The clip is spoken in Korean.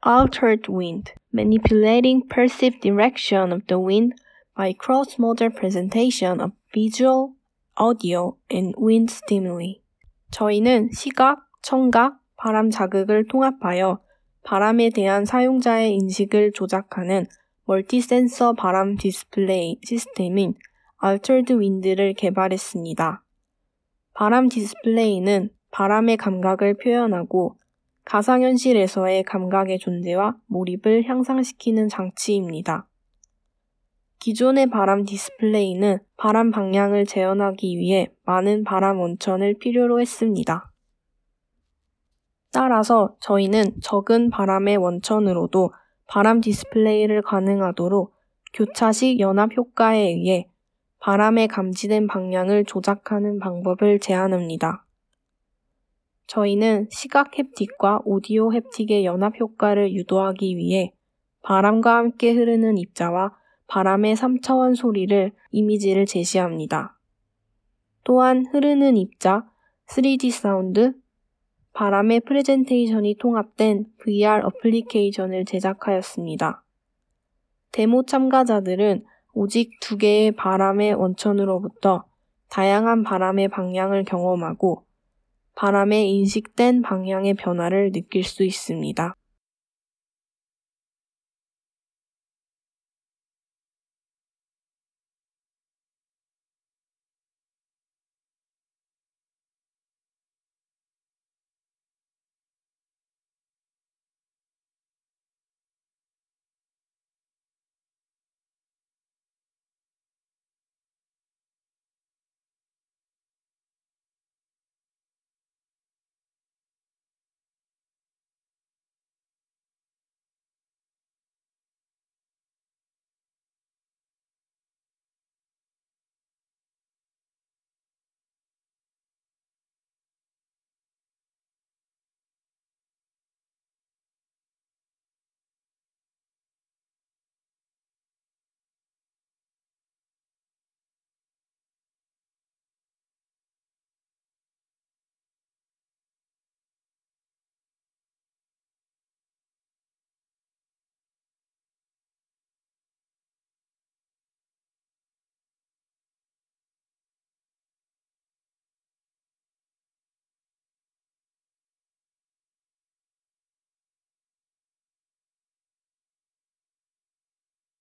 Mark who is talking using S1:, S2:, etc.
S1: Altered wind, manipulating perceived direction of the wind by cross-modal presentation of visual, audio, and wind stimuli. 저희는 시각, 청각, 바람 자극을 통합하여 바람에 대한 사용자의 인식을 조작하는 멀티센서 바람 디스플레이 시스템인 Altered Wind를 개발했습니다. 바람 디스플레이는 바람의 감각을 표현하고 가상현실에서의 감각의 존재와 몰입을 향상시키는 장치입니다. 기존의 바람 디스플레이는 바람 방향을 재현하기 위해 많은 바람 원천을 필요로 했습니다. 따라서 저희는 적은 바람의 원천으로도 바람 디스플레이를 가능하도록 교차식 연합 효과에 의해 바람의 감지된 방향을 조작하는 방법을 제안합니다. 저희는 시각 햅틱과 오디오 햅틱의 연합 효과를 유도하기 위해 바람과 함께 흐르는 입자와 바람의 3차원 소리를 이미지를 제시합니다. 또한 흐르는 입자, 3D 사운드, 바람의 프레젠테이션이 통합된 VR 어플리케이션을 제작하였습니다. 데모 참가자들은 오직 2개의 바람의 원천으로부터 다양한 바람의 방향을 경험하고 바람의 인식된 방향의 변화를 느낄 수 있습니다.